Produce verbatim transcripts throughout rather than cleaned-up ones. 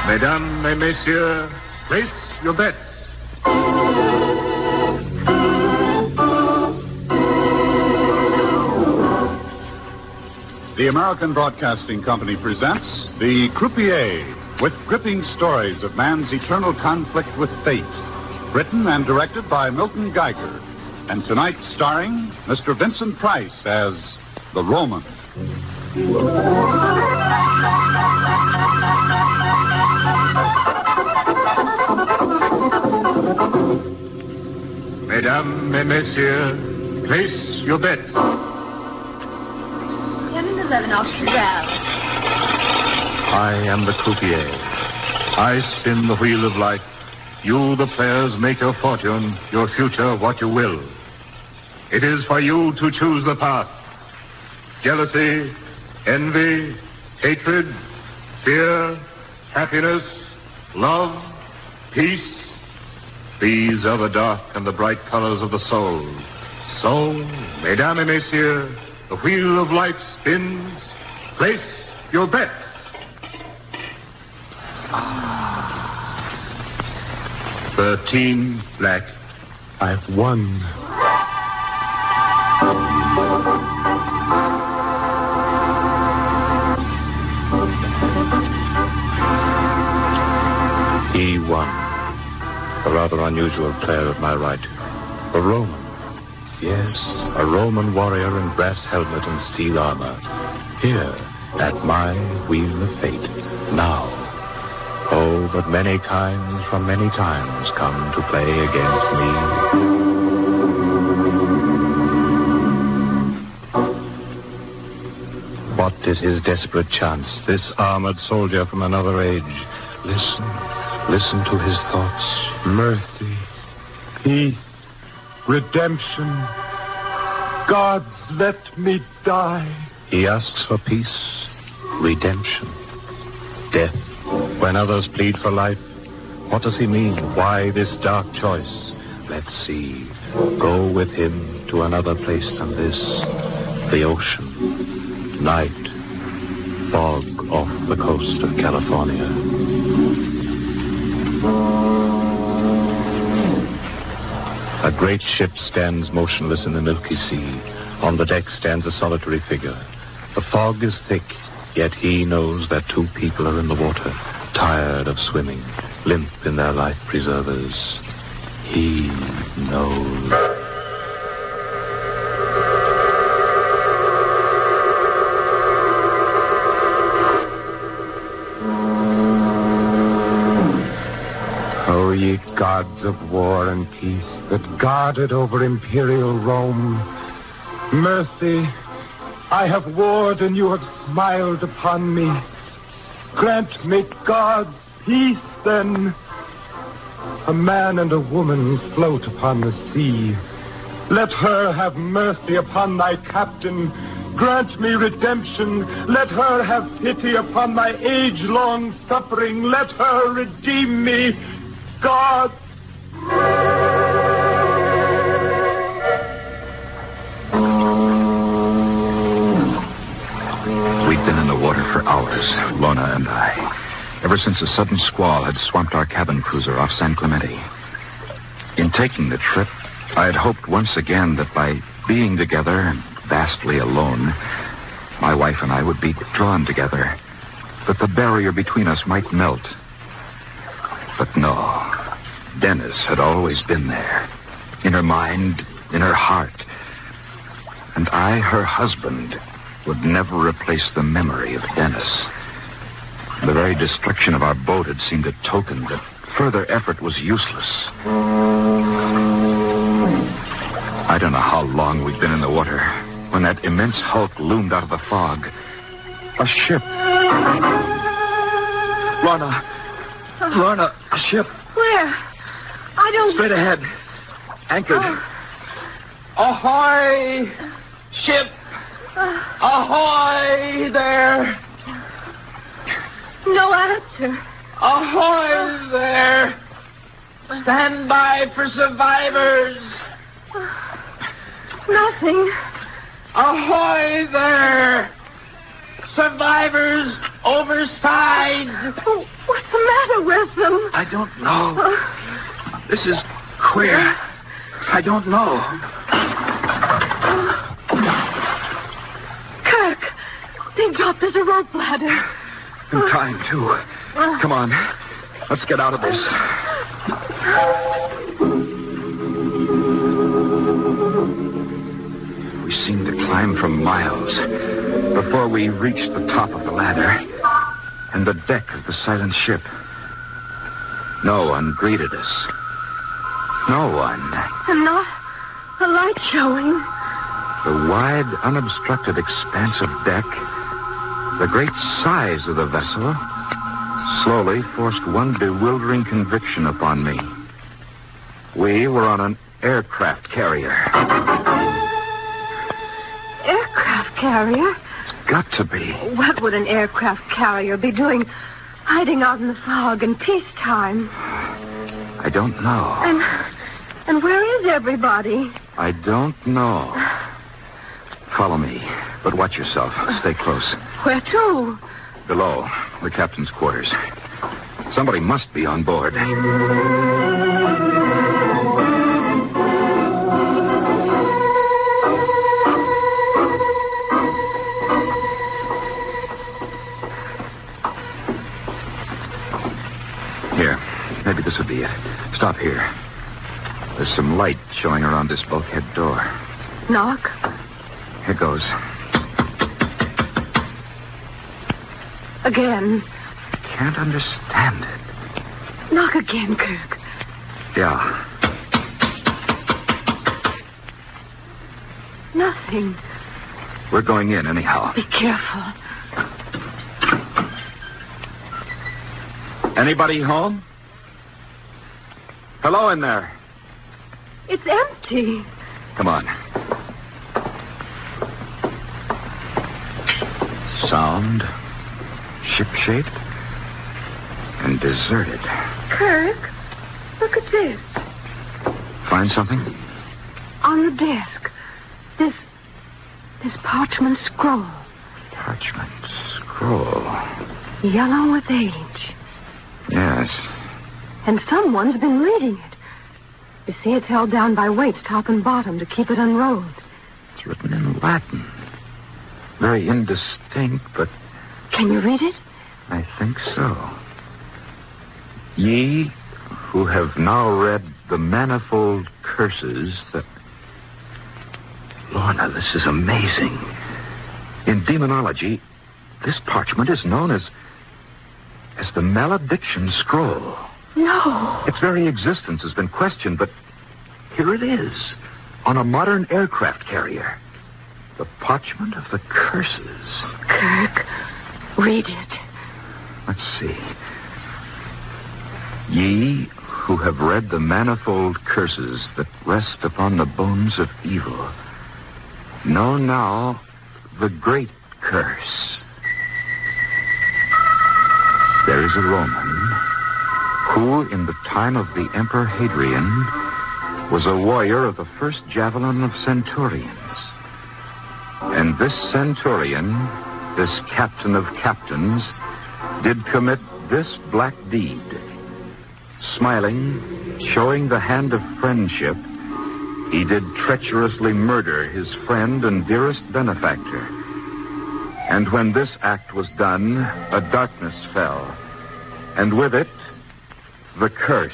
Mesdames et messieurs, place your bets. The American Broadcasting Company presents The Croupier, with gripping stories of man's eternal conflict with fate. Written and directed by Milton Geiger. And tonight starring Mister Vincent Price as the Roman. Mesdames et messieurs, place your bets. ten and eleven off Stroud. I am the croupier. I spin the wheel of life. You, the players, make your fortune, your future, what you will. It is for you to choose the path. Jealousy, envy, hatred, fear, happiness, love, peace. These are the dark and the bright colors of the soul. So, mesdames et messieurs, the wheel of life spins. Place your bets. Thirteen black. I've won. He won. A rather unusual player of my right. A Roman. Yes, a Roman warrior in brass helmet and steel armor. Here, at my wheel of fate. Now. Oh, but many kinds from many times come to play against me. What is his desperate chance, this armored soldier from another age? Listen, listen to his thoughts. Mercy, peace, redemption. Gods, let me die. He asks for peace, redemption, death. When others plead for life, what does he mean? Why this dark choice? Let's see. Go with him to another place than this. The ocean. Night. Fog off the coast of California. A great ship stands motionless in the milky sea. On the deck stands a solitary figure. The fog is thick, yet he knows that two people are in the water, tired of swimming, limp in their life preservers. He knows. O ye gods of war and peace that guarded over imperial Rome, mercy, I have warred and you have smiled upon me. Grant me God's peace, then. A man and a woman float upon the sea. Let her have mercy upon thy captain. Grant me redemption. Let her have pity upon my age-long suffering. Let her redeem me. God. We'd been in the water for hours, Lorna and I, ever since a sudden squall had swamped our cabin cruiser off San Clemente. In taking the trip, I had hoped once again that by being together and vastly alone, my wife and I would be drawn together, that the barrier between us might melt. But no, Dennis had always been there, in her mind, in her heart. And I, her husband, would never replace the memory of Dennis. The very destruction of our boat had seemed a token that further effort was useless. I don't know how long we'd been in the water when that immense hulk loomed out of the fog. A ship. Lorna. Lorna, a ship. Where? I don't... Straight ahead. Anchored. Oh. Ahoy! Ship! Ahoy there! No answer. Ahoy there! Stand by for survivors! Nothing. Ahoy there! Survivors overside! Oh, what's the matter with them? I don't know. This is queer. I don't know. Kirk, they dropped us a rope ladder. In time, too. Come on. Let's get out of this. We seemed to climb for miles before we reached the top of the ladder and the deck of the silent ship. No one greeted us. No one. And not a light showing. The wide, unobstructed expanse of deck, the great size of the vessel, slowly forced one bewildering conviction upon me. We were on an aircraft carrier. Aircraft carrier? It's got to be. What would an aircraft carrier be doing hiding out in the fog in peacetime? I don't know. And and where is everybody? I don't know. Follow me, but watch yourself. Stay close. Where to? Below, the captain's quarters. Somebody must be on board. Here, maybe this would be it. Stop here. There's some light showing around this bulkhead door. Knock. Here goes. Again. Can't understand it. Knock again, Kirk. Yeah. Nothing. We're going in anyhow. Be careful. Anybody home? Hello in there. It's empty. Come on. Sound, ship-shaped, and deserted. Kirk, look at this. Find something? On the desk. This... this parchment scroll. Parchment scroll. Yellow with age. Yes. And someone's been reading it. You see, it's held down by weights top and bottom to keep it unrolled. It's written in Latin. Very indistinct, but... Can you read it? I think so. Ye who have now read the manifold curses that... Lorna, this is amazing. In demonology, this parchment is known as... as the Malediction Scroll. No. Its very existence has been questioned, but here it is, on a modern aircraft carrier. The parchment of the curses. Kirk, read it. Let's see. Ye who have read the manifold curses that rest upon the bones of evil, know now the great curse. There is a Roman who, in the time of the Emperor Hadrian, was a warrior of the first javelin of centurions. And this centurion, this captain of captains, did commit this black deed. Smiling, showing the hand of friendship, he did treacherously murder his friend and dearest benefactor. And when this act was done, a darkness fell, and with it, the curse.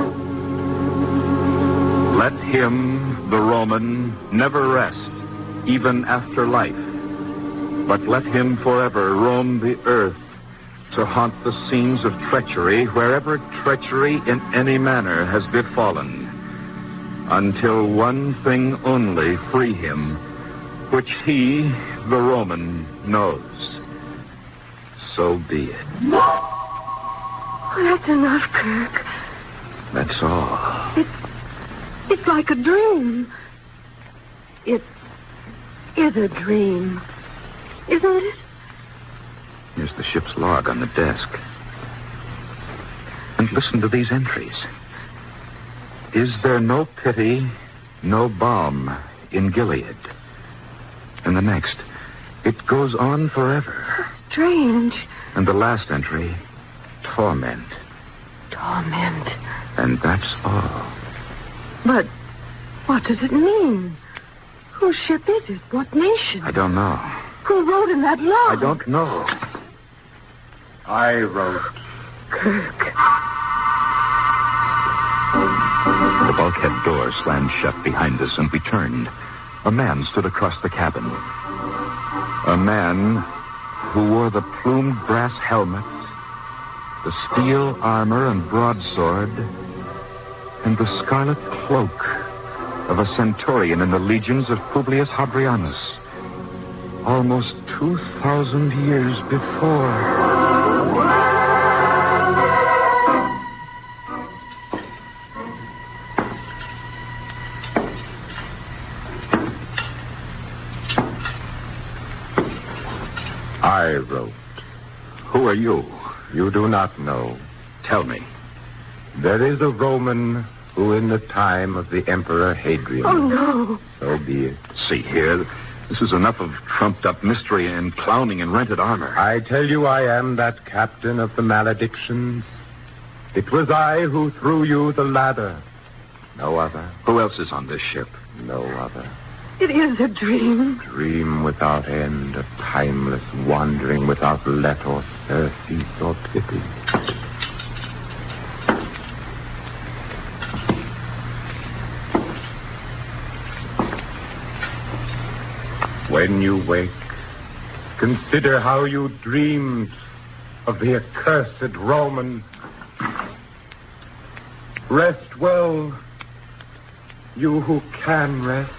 Let him, the Roman, never rest, even after life, but let him forever roam the earth to haunt the scenes of treachery wherever treachery in any manner has befallen, until one thing only free him, which he, the Roman, knows. So be it. Oh, that's enough, Kirk. That's all. It's, it's like a dream. It is a dream, isn't it? Here's the ship's log on the desk. And listen to these entries. Is there no pity, no balm in Gilead? And the next, it goes on forever. Strange. And the last entry, torment. Torment. And that's all. But what does it mean? Whose ship is it? What nation? I don't know. Who wrote in that log? I don't know. I wrote. Kirk. The bulkhead door slammed shut behind us, and we turned. A man stood across the cabin. A man who wore the plumed brass helmet, the steel armor and broadsword, and the scarlet cloak of a centurion in the legions of Publius Hadrianus, almost two thousand years before. I wrote. Who are you? You do not know. Tell me. There is a Roman who in the time of the Emperor Hadrian... Oh, no. So be it. See here, this is enough of trumped-up mystery and clowning in rented armor. I tell you I am that captain of the maledictions. It was I who threw you the ladder. No other. Who else is on this ship? No other. It is a dream. Dream without end, a timeless wandering without let or surcease or pity. When you wake, consider how you dreamed of the accursed Roman. Rest well, you who can rest.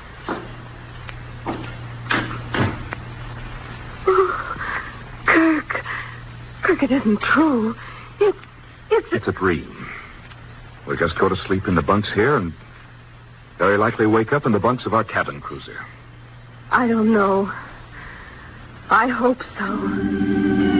Kirk, it isn't true. It's, it's... It's a dream. We'll just go to sleep in the bunks here and very likely wake up in the bunks of our cabin cruiser. I don't know. I hope so.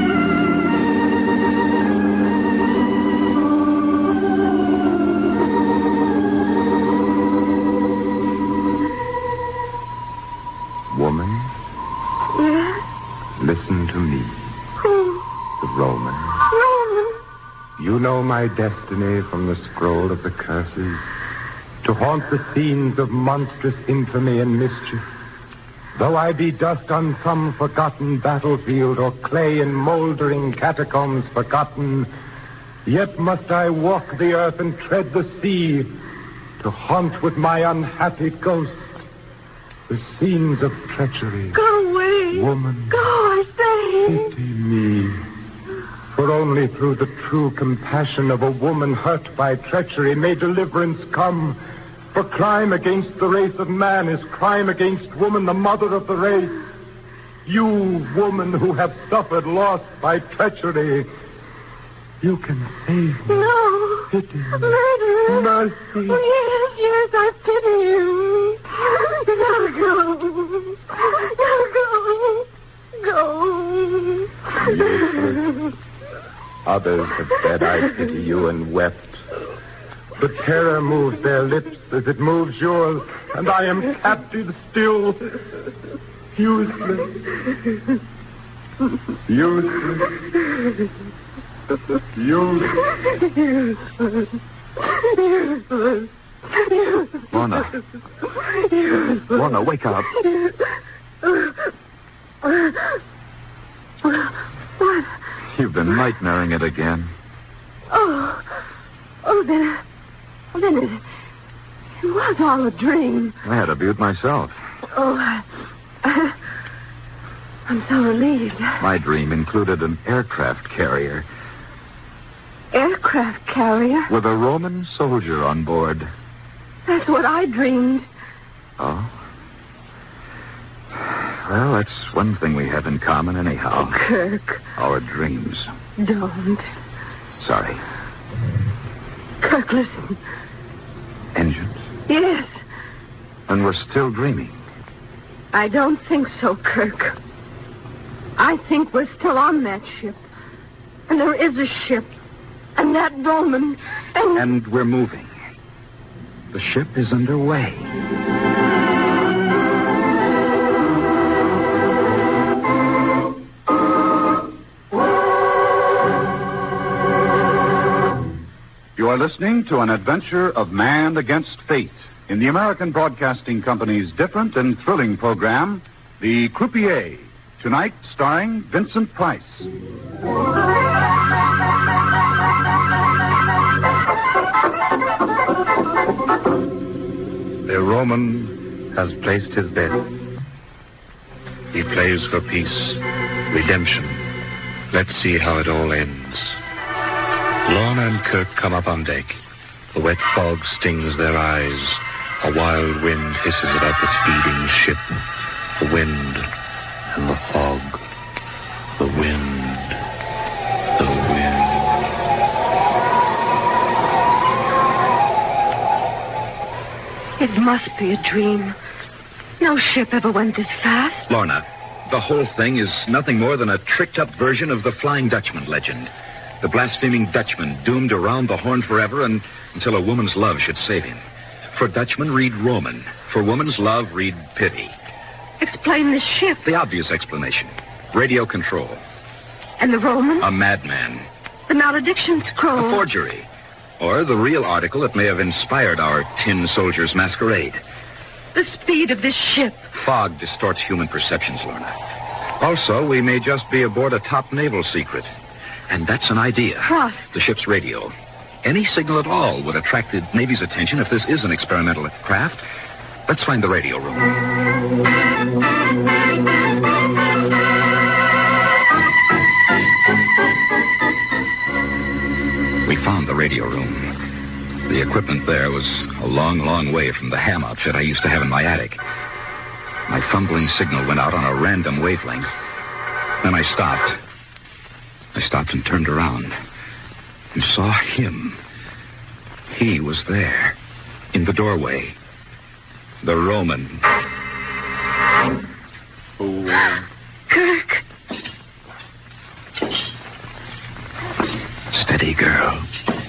Woman? Yes? Listen to me. Who? The Roman. Roman? You know my destiny from the scroll of the curses. To haunt the scenes of monstrous infamy and mischief. Though I be dust on some forgotten battlefield or clay in moldering catacombs forgotten, yet must I walk the earth and tread the sea to haunt with my unhappy ghost the scenes of treachery. Go away. Woman. Go, I say. Pity me. For only through the true compassion of a woman hurt by treachery may deliverance come. For crime against the race of man is crime against woman, the mother of the race. You, woman, who have suffered loss by treachery, you can save me. No. Pity me. Murder. Mercy. Yes, yes, I pity you. Now go. Now go. Go. Useless. Others have said I pity you and wept. But terror moves their lips as it moves yours, and I am captive still. Useless. Useless. Useless. Useless. Useless. Lorna. Useless. Lorna, wake up. What? You've been nightmaring it again. Oh. Oh, then... Well, then it, it was all a dream. I had a beaut myself. Oh, I, I, I'm so relieved. My dream included an aircraft carrier Aircraft carrier? with a Roman soldier on board. That's what I dreamed. Oh? Well, that's one thing we have in common anyhow. Oh, Kirk. Our dreams. Don't. Sorry. Kirk, listen. Engines? Yes. And we're still dreaming. I don't think so, Kirk. I think we're still on that ship. And there is a ship. And that Roman. And... And we're moving. The ship is underway. You are listening to an adventure of man against fate in the American Broadcasting Company's different and thrilling program, The Croupier, tonight starring Vincent Price. The Roman has placed his bet. He plays for peace, redemption. Let's see how it all ends. Lorna and Kirk come up on deck. The wet fog stings their eyes. A wild wind hisses about the speeding ship. The wind and the fog. The wind. The wind. It must be a dream. No ship ever went this fast. Lorna, the whole thing is nothing more than a tricked-up version of the Flying Dutchman legend. The blaspheming Dutchman doomed around the Horn forever and until a woman's love should save him. For Dutchman, read Roman. For woman's love, read pity. Explain the ship. The obvious explanation. Radio control. And the Roman? A madman. The malediction scroll. A forgery. Or the real article that may have inspired our tin soldier's masquerade. The speed of this ship. Fog distorts human perceptions, Lorna. Also, we may just be aboard a top naval secret. And that's an idea. What? The ship's radio. Any signal at all would attract the Navy's attention if this is an experimental craft. Let's find the radio room. We found the radio room. The equipment there was a long, long way from the ham outfit I used to have in my attic. My fumbling signal went out on a random wavelength. Then I stopped. I stopped and turned around and saw him. He was there, in the doorway. The Roman. Oh. Kirk. Steady, girl.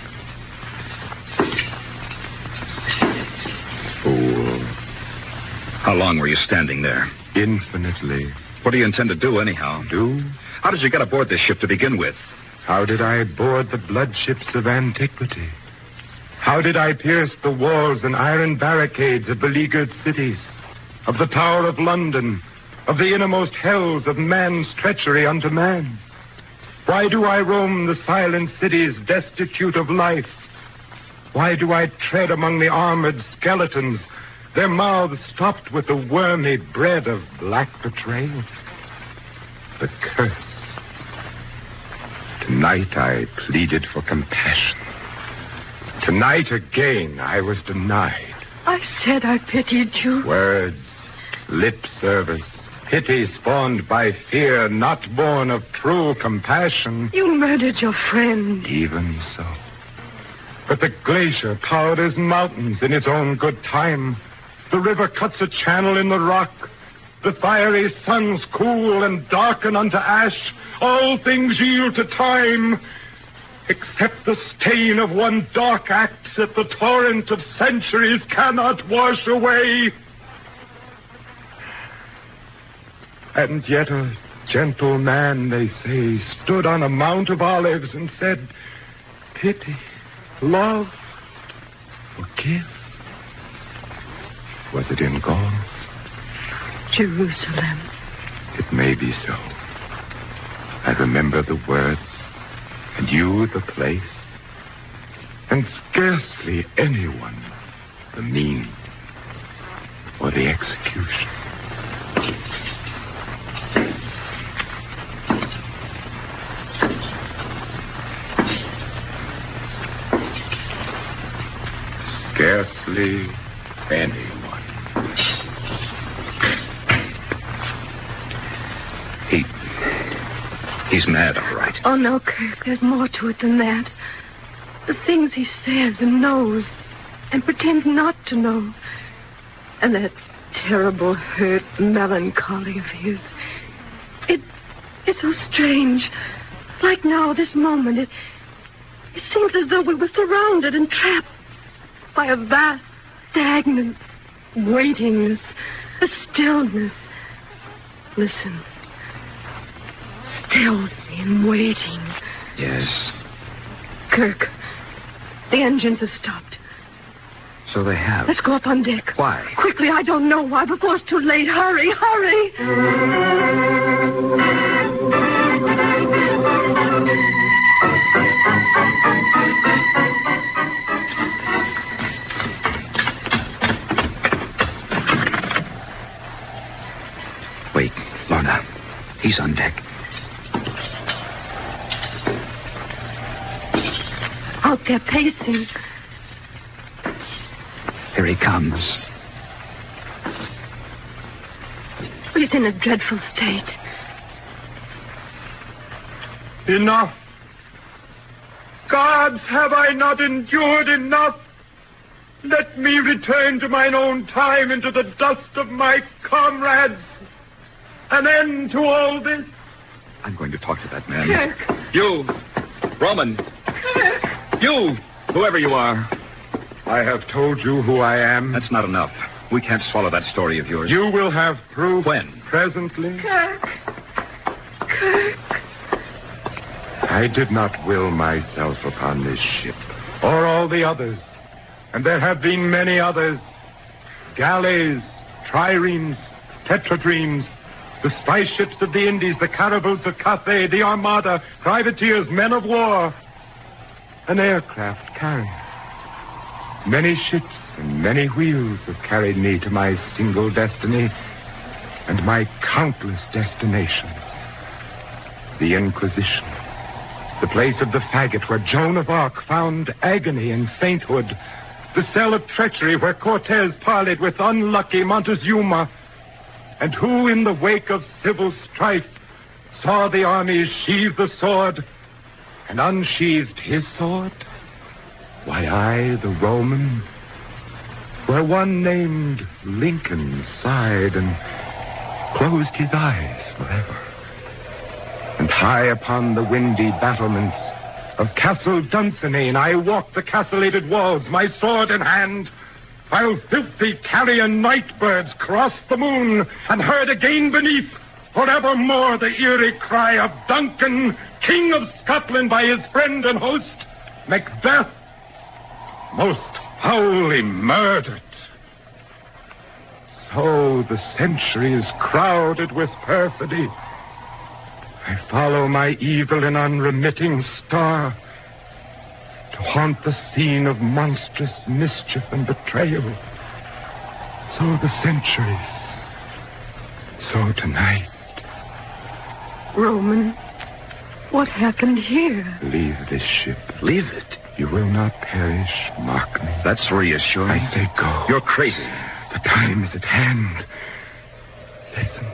Fool. How long were you standing there? Infinitely. What do you intend to do, anyhow? Do? How did you get aboard this ship to begin with? How did I board the blood ships of antiquity? How did I pierce the walls and iron barricades of beleaguered cities, of the Tower of London, of the innermost hells of man's treachery unto man? Why do I roam the silent cities destitute of life? Why do I tread among the armored skeletons, their mouths stopped with the wormy bread of black betrayal? The curse. Tonight I pleaded for compassion. Tonight again I was denied. I said I pitied you. Words, lip service, pity spawned by fear, not born of true compassion. You murdered your friend. Even so. But the glacier powders mountains in its own good time. The river cuts a channel in the rock. The fiery suns cool and darken unto ash. All things yield to time, except the stain of one dark act that the torrent of centuries cannot wash away. And yet a gentle man, they say, stood on a mount of olives and said, pity, love, forgive. Was it in Gaul? Jerusalem. It may be so. I remember the words, and you the place, and scarcely anyone the means or the execution. Scarcely anyone. He... He's mad, all right. Oh, no, Kirk. There's more to it than that. The things he says and knows and pretends not to know. And that terrible, hurt melancholy of his. It... It's so strange. Like now, this moment, it... It seems as though we were surrounded and trapped by a vast, stagnant waitingness, a stillness. Listen. Stealthy and waiting. Yes. Kirk, The engines have stopped. So they have. Let's go up on deck. Why? Quickly, I don't know why. Before it's too late. Hurry, hurry. Wait, Lorna. He's on deck. Out there pacing. Here he comes. He's in a dreadful state. Enough. Gods, have I not endured enough? Let me return to mine own time and to the dust of my comrades. An end to all this. I'm going to talk to that man. Kirk. You, Roman. Kirk. You, whoever you are. I have told you who I am. That's not enough. We can't swallow that story of yours. You will have proof. When? Presently. Kirk. Kirk. I did not will myself upon this ship, or all the others. And there have been many others. Galleys, triremes, tetradremes, the spice ships of the Indies, the caravels of Cathay, the Armada, privateers, men of war, an aircraft carrier. Many ships and many wheels have carried me to my single destiny and my countless destinations. The Inquisition, the place of the faggot where Joan of Arc found agony and sainthood, the cell of treachery where Cortez parleyed with unlucky Montezuma, and who in the wake of civil strife saw the armies sheathe the sword and unsheathed his sword? Why, I, the Roman, where one named Lincoln sighed and closed his eyes forever. And high upon the windy battlements of Castle Dunsinane, I walked the castellated walls, my sword in hand, while filthy carrion night birds crossed the moon and heard again beneath forevermore the eerie cry of Duncan, King of Scotland, by his friend and host, Macbeth, most foully murdered. So the centuries crowded with perfidy. I follow my evil and unremitting star to haunt the scene of monstrous mischief and betrayal. So the centuries, so tonight. Roman, what happened here? Leave this ship. Leave it. You will not perish, mark me. That's reassuring. I say go. You're crazy. The time is at hand. Listen.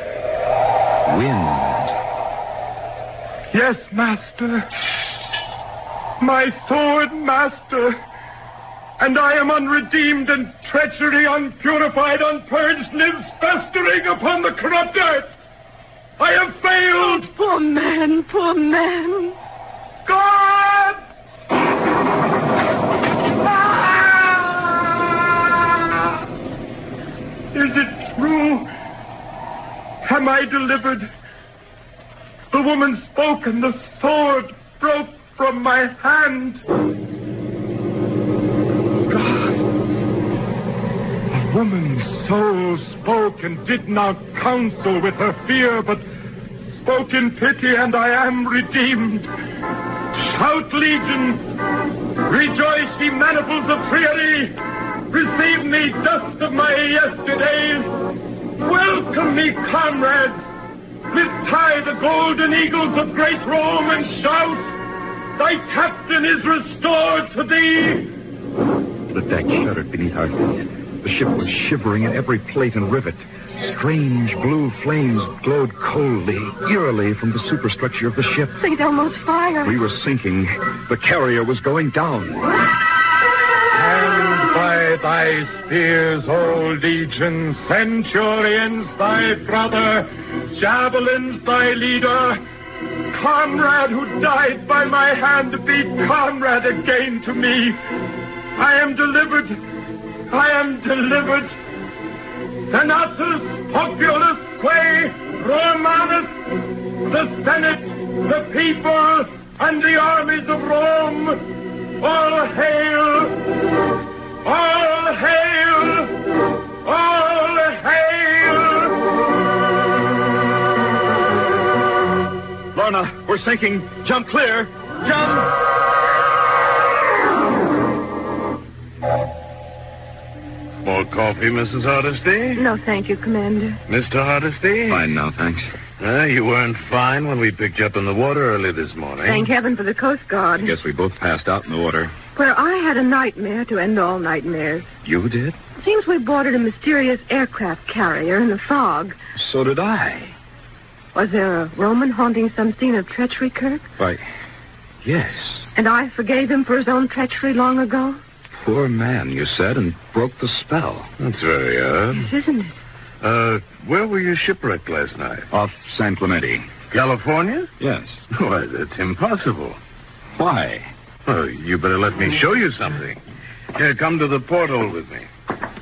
Wind. Yes, master. My sword, master. And I am unredeemed, and treachery unpurified, unpurged, lives festering upon the corrupt earth. I have failed. Oh, poor man, poor man. God! Is it true? Am I delivered? The woman spoke and the sword broke from my hand. God. A woman's soul spoke and did not counsel with her fear, but spoke in pity, and I am redeemed. Shout, legions. Rejoice, ye manifolds of Triere. Receive me, dust of my yesterdays. Welcome me, comrades. Lift high the golden eagles of great Rome and shout, thy captain is restored to thee. The deck shuddered beneath our feet. The ship was shivering in every plate and rivet. Strange blue flames glowed coldly, eerily from the superstructure of the ship. Saint Elmo's fire. We were sinking. The carrier was going down. And by thy spears, O legion, centurions thy brother, javelins thy leader, comrade who died by my hand, be comrade again to me. I am delivered. I am delivered. Senatus populusque Romanus, the Senate, the people, and the armies of Rome, All hail! All hail! All hail! Lorna, we're sinking. Jump clear. Jump! More coffee, Missus Hardesty? No, thank you, Commander. Mister Hardesty? Fine now, thanks. Uh, you weren't fine when we picked you up in the water early this morning. Thank heaven for the Coast Guard. I guess we both passed out in the water. Where I had a nightmare to end all nightmares. You did? Seems we boarded a mysterious aircraft carrier in the fog. So did I. Was there a Roman haunting some scene of treachery, Kirk? Why, yes. And I forgave him for his own treachery long ago? Poor man, you said, and broke the spell. That's very odd. Yes, isn't it? Uh, where were you shipwrecked last night? Off San Clemente. California? Yes. Why, that's impossible. Why? Oh, you better let me show you something. Here, come to the porthole with me.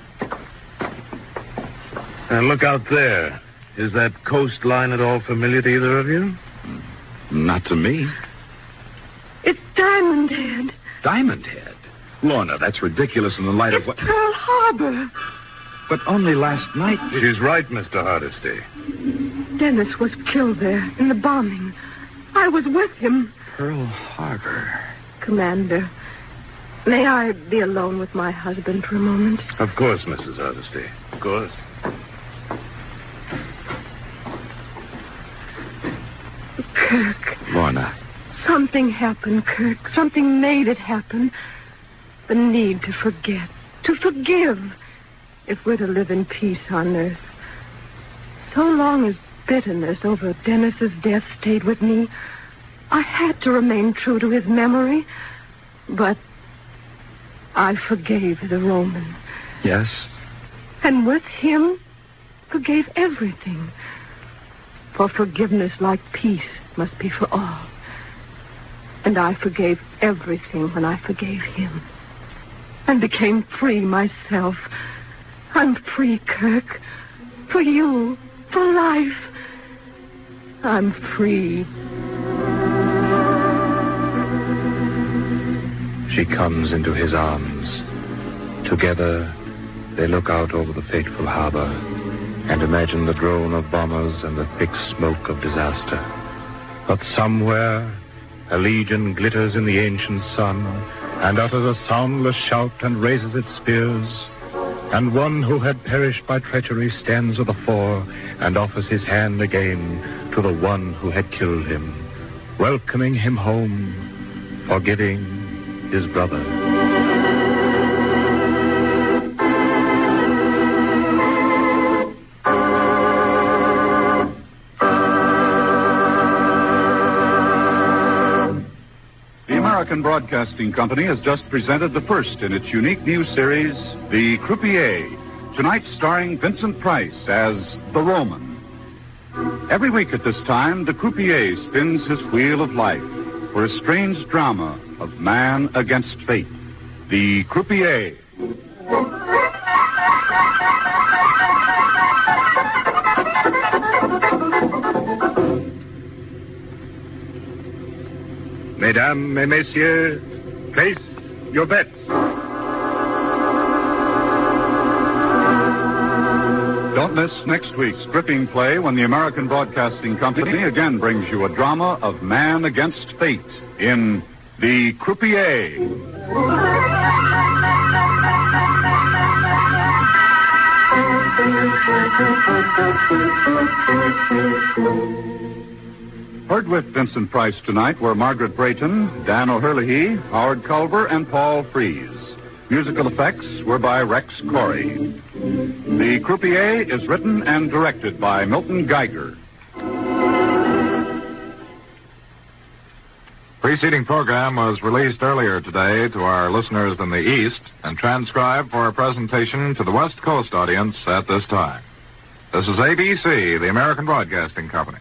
And look out there. Is that coastline at all familiar to either of you? Not to me. It's Diamond Head. Diamond Head? Lorna, that's ridiculous in the light It's of what... Pearl Harbor. But only last night... She's right, Mister Hardesty. Dennis was killed there in the bombing. I was with him. Pearl Harbor. Commander, may I be alone with my husband for a moment? Of course, Missus Hardesty. Of course. Kirk. Lorna. Something happened, Kirk. Something made it happen. The need to forget, to forgive, if we're to live in peace on earth. So long as bitterness over Dennis's death stayed with me, I had to remain true to his memory. But I forgave the Roman. Yes? And with him, forgave everything. For forgiveness, like peace, must be for all. And I forgave everything when I forgave him. And became free myself. I'm free, Kirk. For you. For life. I'm free. She comes into his arms. Together, they look out over the fateful harbor and imagine the drone of bombers and the thick smoke of disaster. But somewhere, a legion glitters in the ancient sun and utters a soundless shout and raises its spears. And one who had perished by treachery stands at the fore and offers his hand again to the one who had killed him, welcoming him home, forgiving his brother. American Broadcasting Company has just presented the first in its unique new series, The Croupier, tonight starring Vincent Price as the Roman. Every week at this time, the Croupier spins his wheel of life for a strange drama of man against fate. The Croupier. Mesdames et messieurs, place your bets. Don't miss next week's gripping play when the American Broadcasting Company again brings you a drama of man against fate in The Croupier. Heard with Vincent Price tonight were Margaret Brayton, Dan O'Herlihy, Howard Culver, and Paul Frees. Musical effects were by Rex Corey. The Croupier is written and directed by Milton Geiger. Preceding program was released earlier today to our listeners in the East and transcribed for a presentation to the West Coast audience at this time. This is A B C, the American Broadcasting Company.